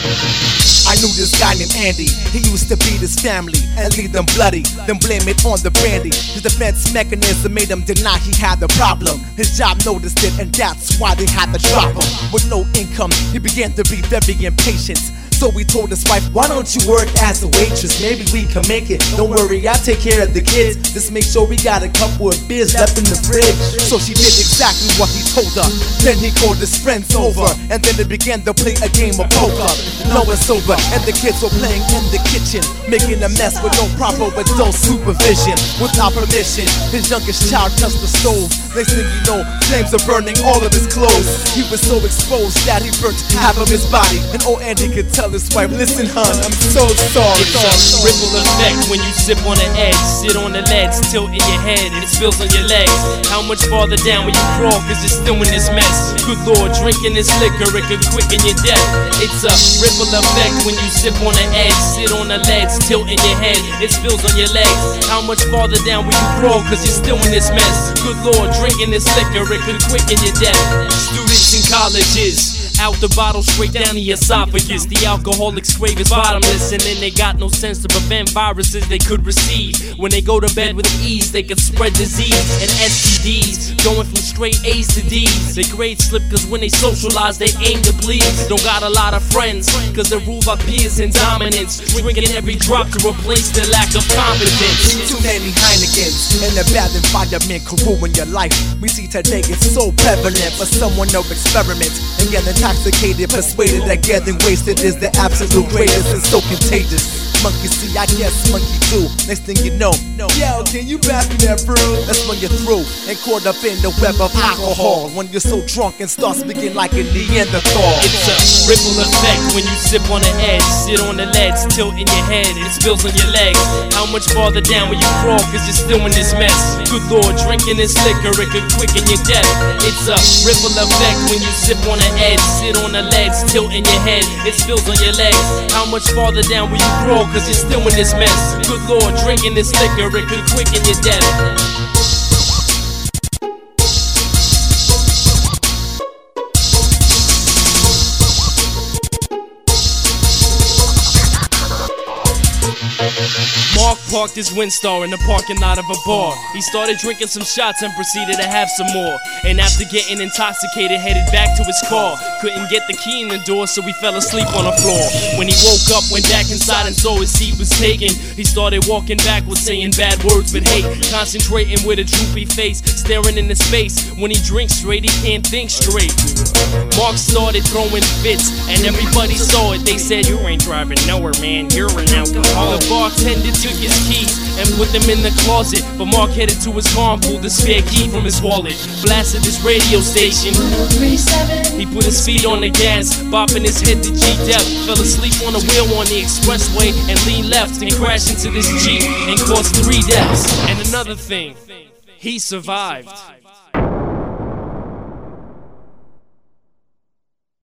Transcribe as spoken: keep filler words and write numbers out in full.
I knew this guy named Andy. He used to beat his family and leave them bloody, then blame it on the brandy. His defense mechanism made him deny he had the problem. His job noticed it, and that's why they had to drop him. With no income, he began to be very impatient. So he told his wife, why don't you work as a waitress? Maybe we can make it. Don't worry, I'll take care of the kids. Just make sure we got a couple of beers left in the fridge. So she did exactly what he told her. Then he called his friends over, and then they began to play a game of poker. No one sober, and the kids were playing in the kitchen, making a mess with no proper adult supervision. Without permission, his youngest child touched the stove. Next thing you know, flames are burning all of his clothes. He was so exposed that he burnt half of his body, and old Andy could tell his wife, listen hun, I'm so sorry. It's a ripple effect when you sip on the edge. Sit on the leads, tilt in your head, and it spills on your legs. How much farther down will you crawl, cause you're still in this mess? Good lord, drinking this liquor, it could quicken your death. It's a ripple effect when you sip on the edge. Sit on the leads, tilt in your head, it spills on your legs. How much farther down will you crawl, cause you're still in this mess? Good lord, drinking this liquor, it could quicken your death. Students in colleges, out the bottle straight down the esophagus. The alcoholics crave is bottomless, and then they got no sense to prevent viruses they could receive. When they go to bed with ease, they could spread disease and S T Ds, going from straight A's to D's. They grades slip cause when they socialize, they aim to bleed. Don't got a lot of friends, cause they're ruled by peers and dominance, drinking every drop to replace their lack of confidence. Too many Heinekens, and the bad environment could ruin your life. We see today it's so prevalent for someone to experiment and get intoxicated, persuaded that getting wasted is the absolute greatest and so contagious. Monkey see, I guess monkey do. Next thing you know, yo, can you pass me that brew? That's when you're through and caught up in the web of alcohol. When you're so drunk and start speaking like a Neanderthal. It's a ripple effect when you sip on the edge. Sit on the leads, tilt in your head, it spills on your legs. How much farther down will you crawl, cause you're still in this mess? Good lord, drinking this liquor, it could quicken your death. It's a ripple effect when you sip on the edge. Sit on the leads, tilt in your head, it spills on your legs. How much farther down will you crawl, cause you're still in this mess? Good lord, drinking this liquor, it could quicken your death. Mark parked his Windstar in the parking lot of a bar. He started drinking some shots and proceeded to have some more. And after getting intoxicated, headed back to his car. Couldn't get the key in the door, so he fell asleep on the floor. When he woke up, went back inside and saw his seat was taken. He started walking backwards, saying bad words but hate. Concentrating with a droopy face, staring into space. When he drinks straight, he can't think straight. Mark started throwing fits, and everybody saw it. They said, you ain't driving nowhere, man, you're an alcoholic. The bartender took his keys and put them in the closet, but Mark headed to his car and pulled the spare key from his wallet. Blasted his radio station. He put his feet on the gas, bopping his head to G-Dep. Fell asleep on the wheel on the expressway and leaned left and crashed into this Jeep and caused three deaths. And another thing, he survived.